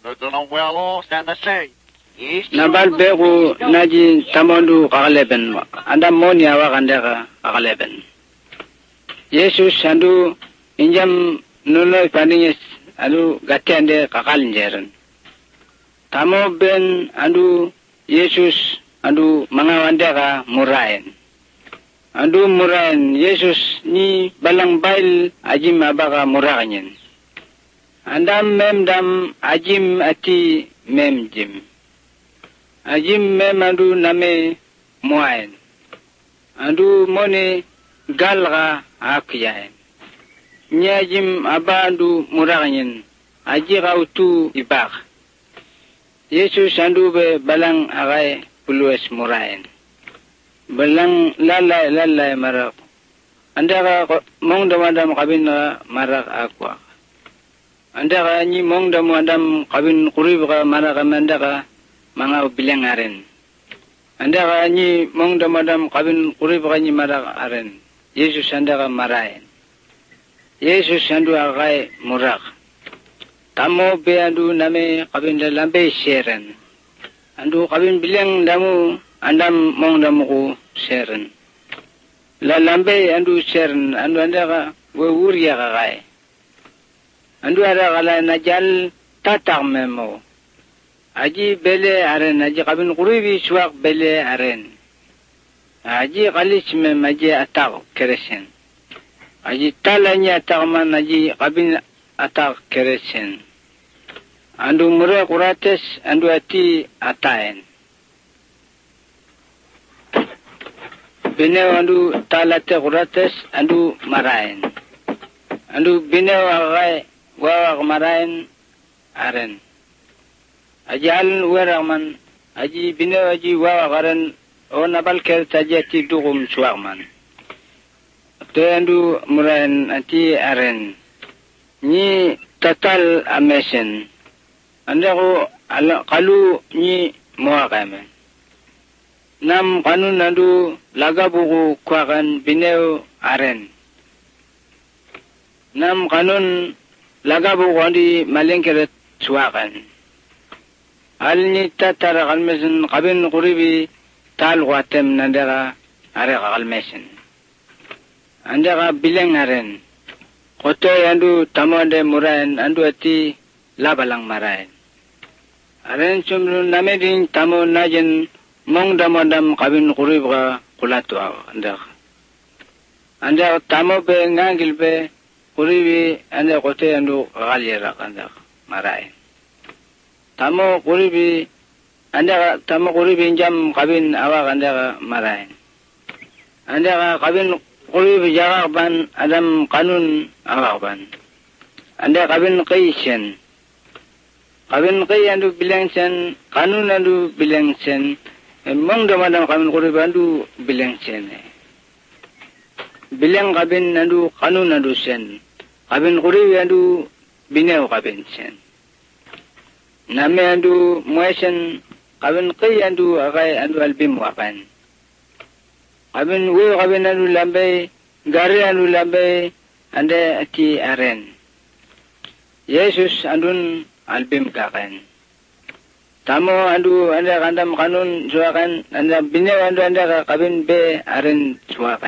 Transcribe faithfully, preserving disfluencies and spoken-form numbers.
the well lost and the saint. Nabal begu naji tamondu kakaleben anda moni awa kandaka kakaleben. Yesus andu injam nuno paninges andu gatende kakalinjeren. Tamo ben andu Yesus andu mangawandaka muraen. Andu muraen Yesus ni balang bail ajim abaka murakanyen. Andam mem dam ajim ati mem jim. Ajim mem andu name muaen. Andu mone galga akyaen. Nyajim aba andu murakanyen. Aji gautu ibak. Yesus andu be balang agai pulues muraen. Balang lalai lalai marak. Andaka mong damadam kabin na marak akwa. Andaka ni mong damadam kabin kurib ka marak amandaka mga bilang aren. Andaka ni mong damadam kabin kurib ka ni marak aren. Yesus andaka maraen. Yesus andu agai murak. Tamo be andu name kabin dalambe sheren. Andu kabin bilang damu andam mong damuku sheren. Lalambe andu sheren andu andaka wewuriya kagai. Andu ada kala najal tatak memo. Aji bele aren, aji kabin kuribi suak bele aren. Aji kalis mem aji atak keresen. Aji talanya atak man aji kabin atak keresen. Andu mure kurates andu ati ataen. Binew andu talate kurates andu maraen. Andu binew agai wawak maraen aren. Aji alun weraman, aji binew aji wawak aren o nabal kerta aji ati dugum suakman. Te andu muraen ati aren. Ni tatal amesen. Andako kalu ni muakamen. Nam kanun andu lagabuku kwakan binew aren. Nam kanun lagabuku andi malengkeret suakan. Alni tatara kalmesen kabin kuribi tal watem nandaka are kalmesen. Andaka bileng aren. Koto andu tamande muraen andu ati labalang maraen. Aren sumlu nameding tamo najen mong damodam kabin kuribka kulatu andaka. Andaka tamo be ngangil be kuribi anda kote andu kakalira andaka maraen. Tamo kuribi anda tamo kuribi jam kabin awak anda maraen. Anda kabin kuribi jarak ban adam kanun awak ban. Anda kabin kaisen. Kabin kai andu bilang sen kanun andu bilang sen. Mong damadam kabin kuribi andu bilang sen. Bilang kabin andu kanun andu sen. Kabin kuribi andu binew kabin sen. Name andu muesen kabin kai andu agai andu albim wakan. Kabin we kabin andu lambe gari andu lambe ande ati aren. Yesus andun albim kakan. Tamo andu anda kandam kanun suakan anda binew andu anda kabin be aren suakan.